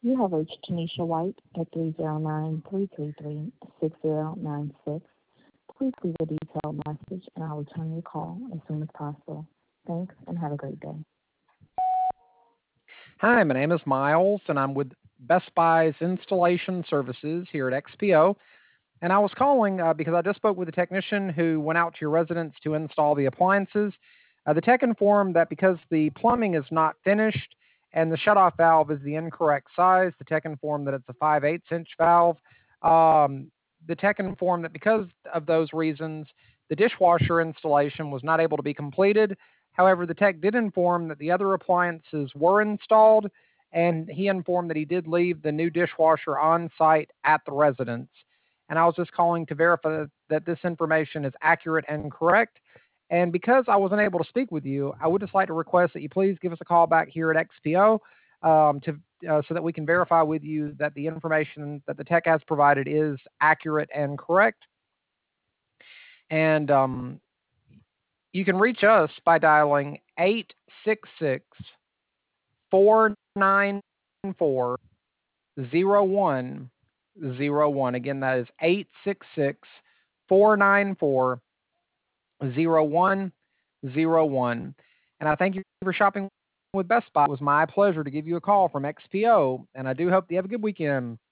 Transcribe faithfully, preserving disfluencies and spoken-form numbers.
You have reached Tanisha White at three zero nine, three three three, six zero nine six. Please leave a detailed message and I'll return your call as soon as possible. Thanks and have a great day. Hi, my name is Miles, and I'm with Best Buy's Installation Services here at X P O. And I was calling uh, because I just spoke with a technician who went out to your residence to install the appliances. Uh, the tech informed that because the plumbing is not finished and the shutoff valve is the incorrect size, the tech informed that it's a five eighths inch valve. Um, the tech informed that because of those reasons, the dishwasher installation was not able to be completed. However, the tech did inform that the other appliances were installed, and he informed that he did leave the new dishwasher on site at the residence. And I was just calling to verify that this information is accurate and correct. And because I wasn't able to speak with you, I would just like to request that you please give us a call back here at X P O um, to uh, so that we can verify with you that the information that the tech has provided is accurate and correct. And um, you can reach us by dialing eight six six, four nine four, zero one zero one. Again, that is eight six six, four nine four, zero one zero one. And I thank you for shopping with Best Buy. It was my pleasure to give you a call from X P O, and I do hope you have a good weekend.